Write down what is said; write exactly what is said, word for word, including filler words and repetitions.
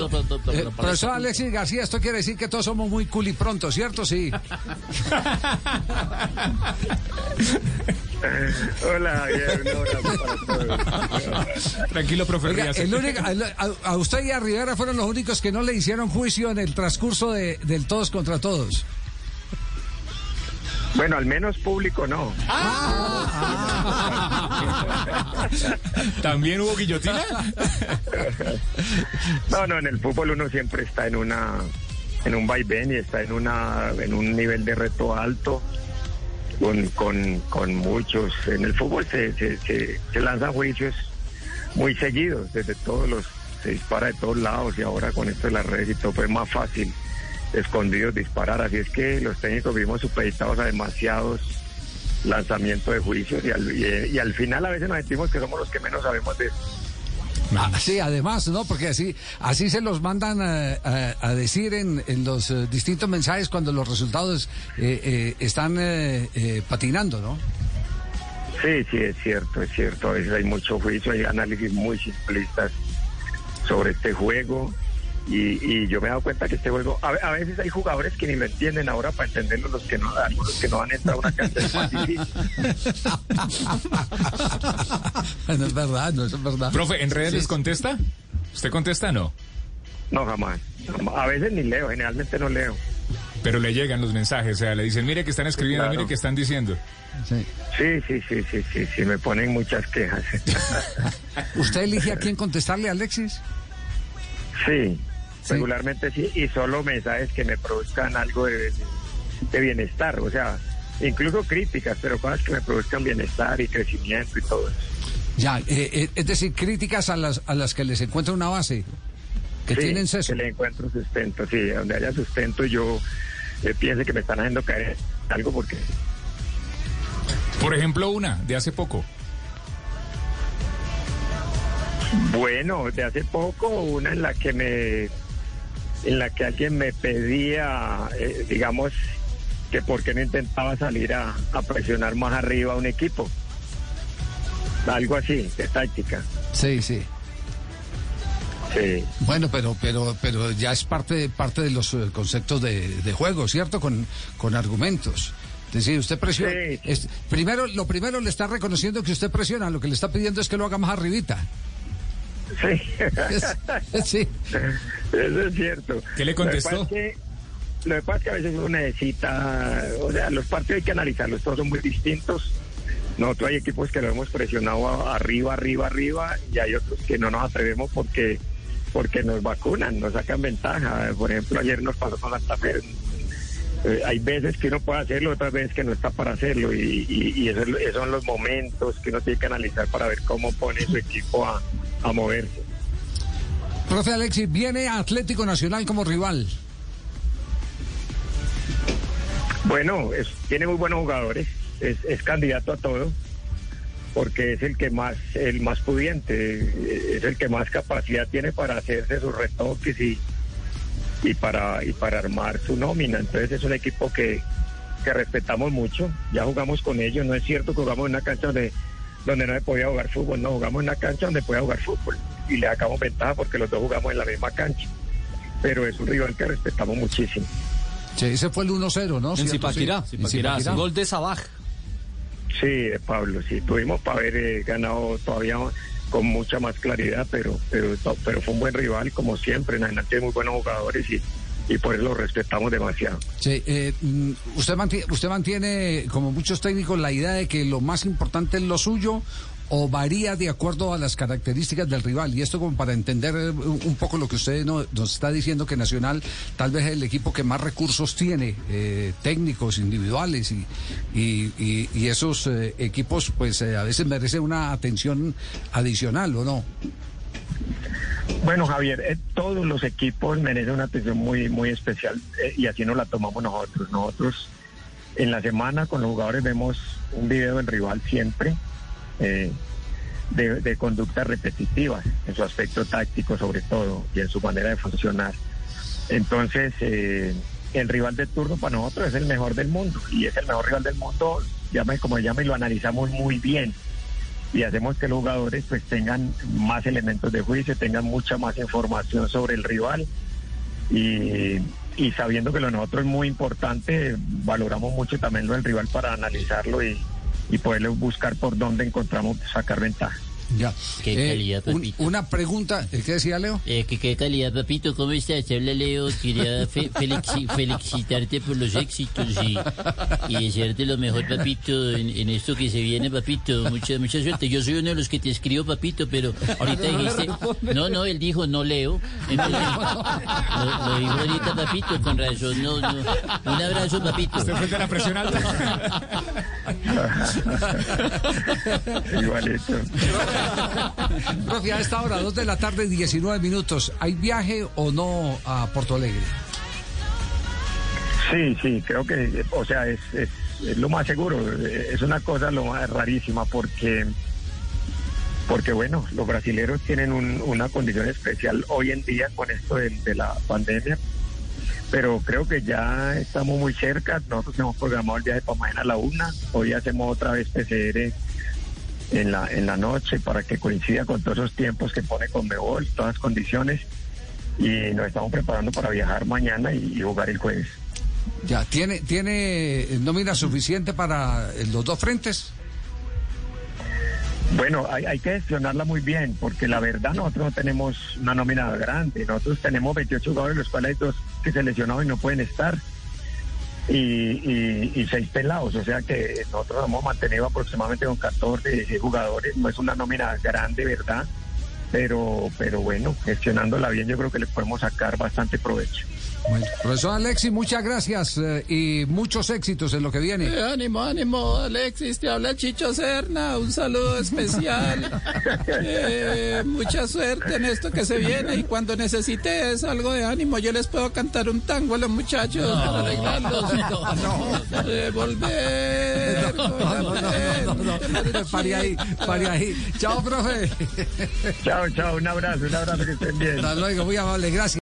Eh, profesor Alexis García, esto quiere decir que todos somos muy cool y pronto, ¿cierto? Sí. Hola, Javier, un abrazo para todos. Tranquilo, profe. Oiga, el único, a, a usted y a Rivera fueron los únicos que no le hicieron juicio en el transcurso de, del todos contra todos. Bueno, al menos público no. Ah, ah. ¿También hubo guillotina? No, no, en el fútbol uno siempre está en una, en un vaivén y está en una, en un nivel de reto alto, con, con, con muchos. En el fútbol se, se, se, se lanzan juicios muy seguidos, desde todos los, se dispara de todos lados, y ahora con esto de las redes y todo, pues es más fácil escondidos disparar, así es que los técnicos vivimos supeditados a demasiados lanzamientos de juicios y al, y, y al final a veces nos sentimos que somos los que menos sabemos de eso. Ah, sí, además, ¿no? Porque así así se los mandan a, a, a decir en, en los uh, distintos mensajes cuando los resultados eh, eh, están eh, eh, patinando, ¿no? Sí, sí, es cierto, es cierto. A veces hay mucho juicio, hay análisis muy simplistas sobre este juego. Y, y yo me he dado cuenta que este juego, a, a veces hay jugadores que ni lo entienden ahora, para entenderlo los que no, algunos que no han entrado a una cancha es más difícil. No es verdad, no es verdad. Profe, ¿en redes Sí. les contesta? ¿Usted contesta o no? No, jamás, jamás. A veces ni leo, generalmente no leo. Pero le llegan los mensajes, o sea, le dicen, mire que están escribiendo, Claro. mire que están diciendo. Sí. Sí, sí, sí, sí, sí, sí, me ponen muchas quejas. ¿Usted elige a quién contestarle, Alexis? Sí, Sí. regularmente sí, y solo mensajes que me produzcan algo de, de bienestar, o sea, incluso críticas, pero cosas que me produzcan bienestar y crecimiento y todo eso. Ya, eh, eh, es decir, críticas a las a las que les encuentra una base, que Sí, tienen seso. que le encuentro sustento, sí, donde haya sustento yo eh, piense que me están haciendo caer en algo porque... Por ejemplo, una de hace poco. Bueno, de hace poco, una en la que me... en la que alguien me pedía, eh, digamos, que por qué no intentaba salir a, a presionar más arriba a un equipo. Algo así, de táctica. Sí, sí. Sí. Bueno, pero pero pero ya es parte parte de los eh, conceptos de, de juego, ¿cierto? Con con argumentos. Es decir, usted presiona. Sí. Es, primero, lo primero le está reconociendo que usted presiona, lo que le está pidiendo es que lo haga más arribita. Sí. Es- sí. Eso es cierto. ¿Qué le contestó? Lo que pasa es que, lo que pasa es que a veces uno necesita, o sea, los partidos hay que analizarlos, todos son muy distintos. Nosotros hay equipos que lo hemos presionado a- arriba, arriba, arriba, y hay otros que no nos atrevemos porque porque nos vacunan, nos sacan ventaja. Por ejemplo, ayer nos pasó con Santa Fe. Eh, hay veces que uno puede hacerlo, otras veces que no está para hacerlo, y, y, y eso es lo- esos son los momentos que uno tiene que analizar para ver cómo pone su equipo a, a moverse. Profe Alexis, viene Atlético Nacional como rival. Bueno, es, tiene muy buenos jugadores, es, es candidato a todo, porque es el que más, el más pudiente, es el que más capacidad tiene para hacerse sus retoques y, y para y para armar su nómina. Entonces es un equipo que, que respetamos mucho, ya jugamos con ellos, no es cierto que jugamos en una cancha donde, donde no se podía jugar fútbol, no, jugamos en una cancha donde podía jugar fútbol y le sacamos ventaja porque los dos jugamos en la misma cancha, pero es un rival que respetamos muchísimo. Sí, ese fue el uno cero, ¿no? En ¿Cierto? Zipaquirá, Sí. Zipaquirá, En Zipaquirá. gol de Sabaj. Sí, de Pablo, sí, tuvimos para haber eh, ganado todavía con mucha más claridad, pero, pero pero fue un buen rival, como siempre. En adelante hay muy buenos jugadores y, y por eso lo respetamos demasiado. Sí, eh, mm, usted mantiene, usted mantiene, como muchos técnicos, la idea de que lo más importante es lo suyo, o varía de acuerdo a las características del rival. Y esto como para entender eh, un poco lo que usted no- nos está diciendo, que Nacional tal vez es el equipo que más recursos tiene, eh, técnicos, individuales, y, y, y- y esos eh, equipos pues eh, a veces merecen una atención adicional, ¿o no? Bueno, Javier, eh, todos los equipos merecen una atención muy muy especial, eh, y así nos la tomamos nosotros. Nosotros en la semana con los jugadores vemos un video del rival siempre, eh, de, de conductas repetitivas, en su aspecto táctico sobre todo, y en su manera de funcionar. Entonces, eh, el rival de turno para nosotros es el mejor del mundo, y es el mejor rival del mundo, llame como llame, y lo analizamos muy bien. y hacemos que los jugadores pues tengan más elementos de juicio, tengan mucha más información sobre el rival y, y sabiendo que lo de nosotros es muy importante, valoramos mucho también lo del rival para analizarlo y, y poderle buscar por dónde encontramos sacar ventaja. Ya. Qué calidad, eh, un, papito. una pregunta, ¿qué decía Leo? Eh, que qué calidad, papito, ¿cómo estás? Te habla Leo, quería fe, felixi, felicitarte por los éxitos y, y desearte lo mejor, papito, en, en esto que se viene, papito. Mucha, mucha suerte. Yo soy uno de los que te escribo, papito, pero ahorita dijiste... No, no, él dijo, no leo. Entonces, lo, lo dijo ahorita, papito, con razón. No, no. Un abrazo, papito. ¿Usted frente a la presión alta? Igualito. Profe, a esta hora, dos de la tarde, diecinueve minutos. ¿Hay viaje o no a Porto Alegre? Sí, sí, creo que, o sea, es, es, es lo más seguro. Es una cosa lo más rarísima porque, porque bueno, los brasileños tienen un, una condición especial hoy en día con esto de, de la pandemia, pero creo que ya estamos muy cerca. Nosotros hemos programado el viaje para mañana a la una. Hoy hacemos otra vez P C R en la en la noche para que coincida con todos esos tiempos que pone Conmebol, todas las condiciones, y nos estamos preparando para viajar mañana y, y jugar el jueves. Ya, ¿tiene tiene nómina suficiente para los dos frentes? Bueno, hay, hay que gestionarla muy bien, porque la verdad nosotros no tenemos una nómina grande. Nosotros tenemos veintiocho jugadores, los cuales hay dos que se lesionaron y no pueden estar, y, y, y seis pelados, o sea que nosotros hemos mantenido aproximadamente con catorce jugadores. No es una nómina grande, ¿verdad? Pero, pero bueno, gestionándola bien yo creo que le podemos sacar bastante provecho. Bueno, profesor Alexis, muchas gracias eh, y muchos éxitos en lo que viene. Eh, ánimo, ánimo, Alexis, te habla Chicho Serna, un saludo especial. Eh, mucha suerte en esto que se viene, y cuando necesites algo de ánimo yo les puedo cantar un tango a los muchachos no, para arreglarlos. No, no. Eh, volver. No, no, no, no, no, no. Pare ahí, pare ahí. Chao, profe. Chao, chao, un abrazo, un abrazo, que estén bien. Hasta luego, muy amable, gracias.